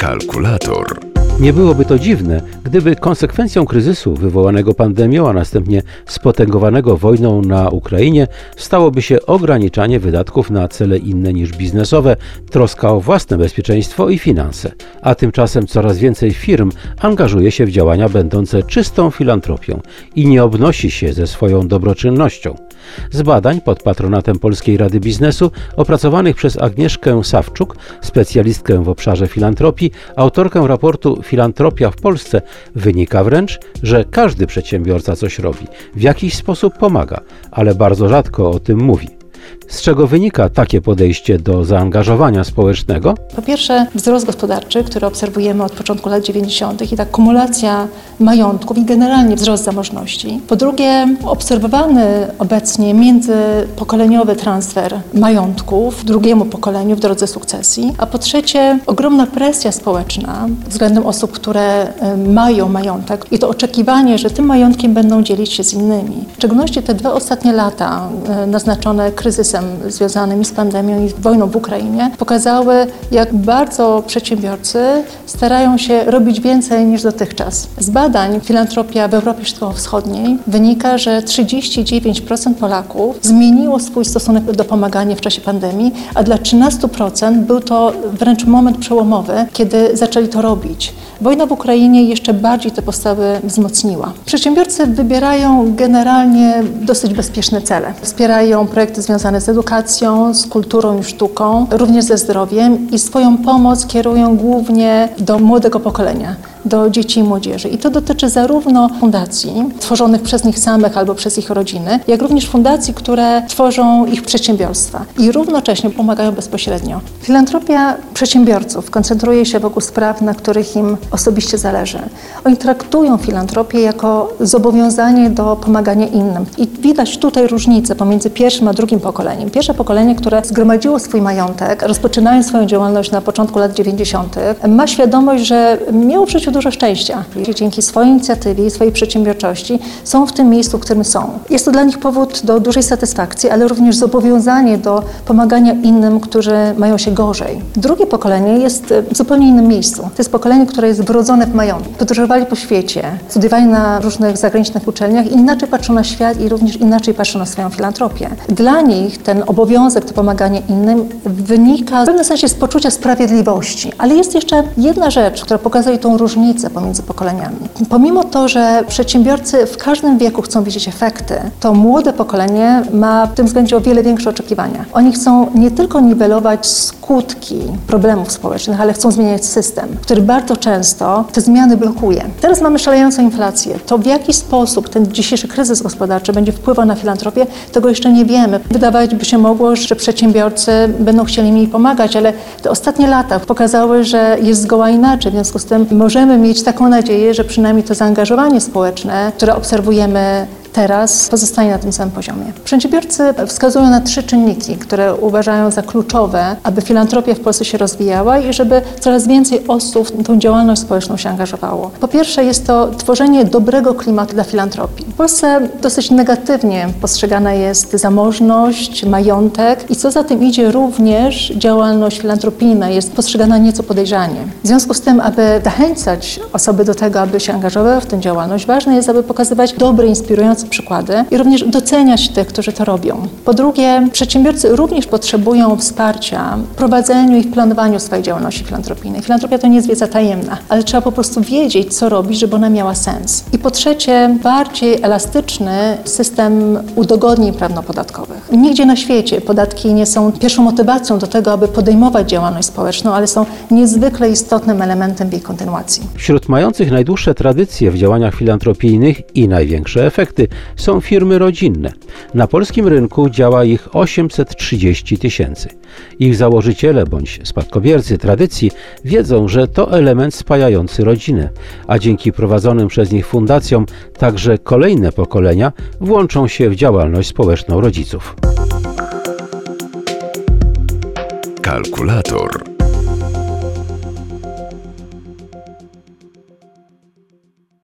Kalkulator. Nie byłoby to dziwne, gdyby konsekwencją kryzysu wywołanego pandemią, a następnie spotęgowanego wojną na Ukrainie stałoby się ograniczanie wydatków na cele inne niż biznesowe, troska o własne bezpieczeństwo i finanse. A tymczasem coraz więcej firm angażuje się w działania będące czystą filantropią i nie obnosi się ze swoją dobroczynnością. Z badań pod patronatem Polskiej Rady Biznesu, opracowanych przez Agnieszkę Sawczuk, specjalistkę w obszarze filantropii, autorkę raportu Filantropia w Polsce, wynika wręcz, że każdy przedsiębiorca coś robi, w jakiś sposób pomaga, ale bardzo rzadko o tym mówi. Z czego wynika takie podejście do zaangażowania społecznego? Po pierwsze, wzrost gospodarczy, który obserwujemy od początku lat 90. i ta kumulacja majątków i generalnie wzrost zamożności. Po drugie, obserwowany obecnie międzypokoleniowy transfer majątków drugiemu pokoleniu w drodze sukcesji. A po trzecie, ogromna presja społeczna względem osób, które mają majątek i to oczekiwanie, że tym majątkiem będą dzielić się z innymi. W szczególności te 2 ostatnie lata naznaczone kryzysem związanym z pandemią i wojną w Ukrainie pokazały, jak bardzo przedsiębiorcy starają się robić więcej niż dotychczas. Z badań Filantropia w Europie Środkowo-Wschodniej wynika, że 39% Polaków zmieniło swój stosunek do pomagania w czasie pandemii, a dla 13% był to wręcz moment przełomowy, kiedy zaczęli to robić. Wojna w Ukrainie jeszcze bardziej te postawy wzmocniła. Przedsiębiorcy wybierają generalnie dosyć bezpieczne cele. Wspierają projekty związane z edukacją, z kulturą i sztuką, również ze zdrowiem i swoją pomoc kierują głównie do młodego pokolenia, do dzieci i młodzieży. I to dotyczy zarówno fundacji tworzonych przez nich samych albo przez ich rodziny, jak również fundacji, które tworzą ich przedsiębiorstwa i równocześnie pomagają bezpośrednio. Filantropia przedsiębiorców koncentruje się wokół spraw, na których im osobiście zależy. Oni traktują filantropię jako zobowiązanie do pomagania innym. I widać tutaj różnicę pomiędzy pierwszym a drugim pokoleniem. Pierwsze pokolenie, które zgromadziło swój majątek, rozpoczynając swoją działalność na początku lat 90., ma świadomość, że miało w życiu dużo szczęścia. Dzięki swojej inicjatywie i swojej przedsiębiorczości są w tym miejscu, w którym są. Jest to dla nich powód do dużej satysfakcji, ale również zobowiązanie do pomagania innym, którzy mają się gorzej. Drugie pokolenie jest w zupełnie innym miejscu. To jest pokolenie, które jest wrodzone w majątku. Podróżowali po świecie, studiowali na różnych zagranicznych uczelniach i inaczej patrzą na świat i również inaczej patrzą na swoją filantropię. Dla nich ten obowiązek, to pomaganie innym wynika w pewnym sensie z poczucia sprawiedliwości. Ale jest jeszcze jedna rzecz, która pokazuje tą różnicę pomiędzy pokoleniami. Pomimo to, że przedsiębiorcy w każdym wieku chcą widzieć efekty, to młode pokolenie ma w tym względzie o wiele większe oczekiwania. Oni chcą nie tylko niwelować skutki problemów społecznych, ale chcą zmieniać system, który bardzo często te zmiany blokuje. Teraz mamy szalejącą inflację. To w jaki sposób ten dzisiejszy kryzys gospodarczy będzie wpływał na filantropię, tego jeszcze nie wiemy. Wydawać by się mogło, że przedsiębiorcy będą chcieli mniej pomagać, ale te ostatnie lata pokazały, że jest zgoła inaczej. W związku z tym możemy mieć taką nadzieję, że przynajmniej to zaangażowanie społeczne, które obserwujemy teraz, pozostanie na tym samym poziomie. Przedsiębiorcy wskazują na 3 czynniki, które uważają za kluczowe, aby filantropia w Polsce się rozwijała i żeby coraz więcej osób w tą działalność społeczną się angażowało. Po pierwsze jest to tworzenie dobrego klimatu dla filantropii. W Polsce dosyć negatywnie postrzegana jest zamożność, majątek i co za tym idzie również działalność filantropijna jest postrzegana nieco podejrzanie. W związku z tym, aby zachęcać osoby do tego, aby się angażowały w tę działalność, ważne jest, aby pokazywać dobre, inspirujące przykłady i również doceniać tych, którzy to robią. Po drugie, przedsiębiorcy również potrzebują wsparcia w prowadzeniu i w planowaniu swojej działalności filantropijnej. Filantropia to nie jest wiedza tajemna, ale trzeba po prostu wiedzieć, co robić, żeby ona miała sens. I po trzecie, bardziej elastyczny system udogodnień prawno-podatkowych. Nigdzie na świecie podatki nie są pierwszą motywacją do tego, aby podejmować działalność społeczną, ale są niezwykle istotnym elementem w jej kontynuacji. Wśród mających najdłuższe tradycje w działaniach filantropijnych i największe efekty są firmy rodzinne. Na polskim rynku działa ich 830 000. Ich założyciele bądź spadkobiercy tradycji wiedzą, że to element spajający rodzinę, a dzięki prowadzonym przez nich fundacjom także kolejne pokolenia włączą się w działalność społeczną rodziców. Kalkulator.